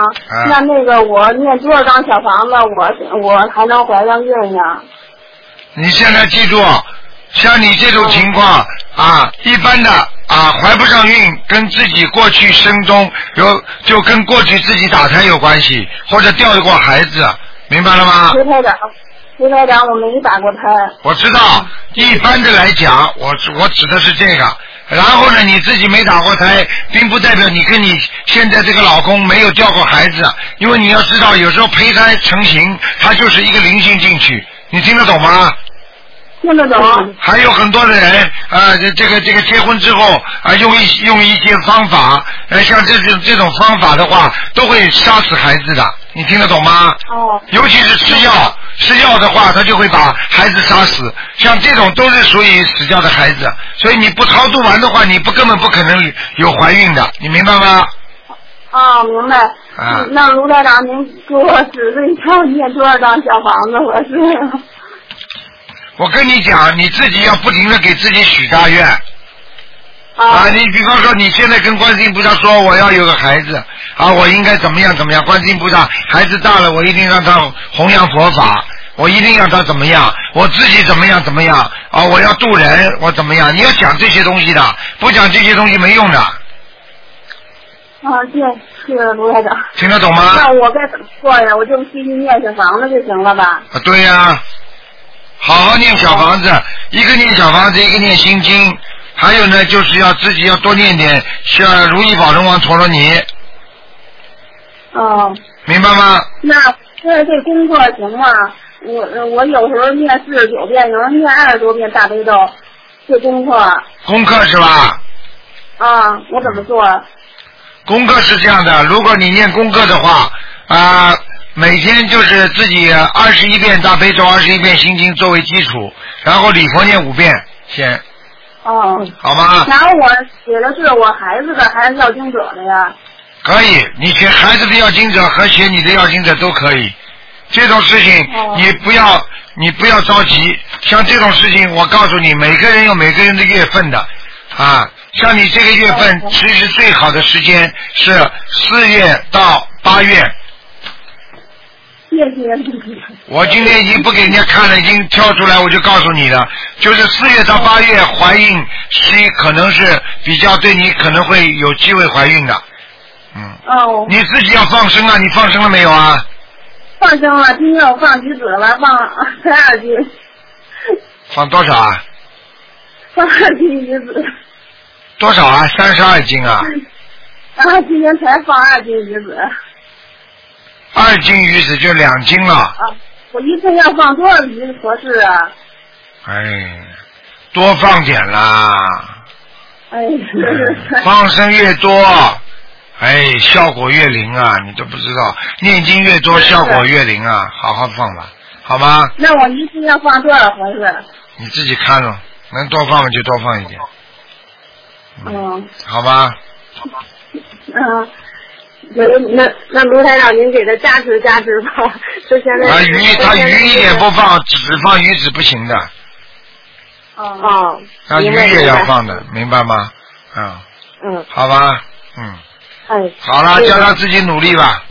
那个我念多少张小房子，我还能怀上孕呀？ 你现在记住，像你这种情况一般的怀不上孕，跟自己过去生中就跟过去自己打胎有关系，或者掉过孩子，明白了吗？ 卢台长，我没打过胎。 我知道，一般的来讲，我指的是这个。然后呢，你自己没打过胎，并不代表你跟你现在这个老公没有掉过孩子，因为你要知道，有时候胚胎成型，它就是一个灵性进去，你听得懂吗？ 听得懂。 还有很多的人这个结婚之后用一些方法，像这种方法的话，都会杀死孩子的，你听得懂吗？尤其是吃药的话，他就会把孩子杀死，像这种都是属于死掉的孩子，所以你不超度完的话，你根本不可能有怀孕的，你明白吗？ 明白。那卢台长，您给我指示一下，念多少张小房子？ 我跟你讲，你自己要不停的给自己许大愿。你比方说你现在跟观世音菩萨说我要有个孩子我应该怎么样，观世音菩萨孩子大了我一定让他弘扬佛法，我一定让他怎么样，我自己怎么样我要渡人，我怎么样，你要讲这些东西的，不讲这些东西没用的。 是卢台长。 听得懂吗？ 那我该怎么做呀？我就继续念小房子就行了吧？ 对呀，好好念小房子，一个念小房子，一个念心经，还有呢，就是要自己要多念点像如意宝轮王陀罗尼。明白吗？ 那这功课行吗？我有时候念49遍，有时候念20多遍大悲咒，这功课。功课是吧？ 我怎么做？ 功课是这样的，如果你念功课的话每天就是自己21遍大悲咒，21遍心经作为基础，然后礼佛念5遍先。好吗？ 然后我写的是我孩子的还是要经者的呀？ 可以，你写孩子的要经者和写你的要经者都可以。这种事情你不要着急，像这种事情我告诉你，每个人有每个人的月份的像你这个月份其实最好的时间是4月到8月。 谢谢。 我今天已经不给人家看了，已经跳出来，我就告诉你了，就是4月到8月怀孕可能是比较对你可能会有机会怀孕的。你自己要放生你放生了没有啊？ 放生了，今天我放橘子了，放12斤。 放多少啊？ 放2斤橘子。 多少啊？32斤啊？ 今天才放2斤橘子。 2斤鱼子就2斤了。 我一次要放多少鱼子合适啊？ 多放点啦。放生越多，效果越灵啊！你都不知道，念经越多，效果越灵啊！好好放吧，好吗？ 那我一次要放多少合适？ 你自己看咯，能多放就多放一点。好吧。 那卢台长，您给他加持加持吧。就现在。 他鱼一点不放，只放鱼子不行的。那鱼也要放的，明白吗？好吧。好了，叫他自己努力吧。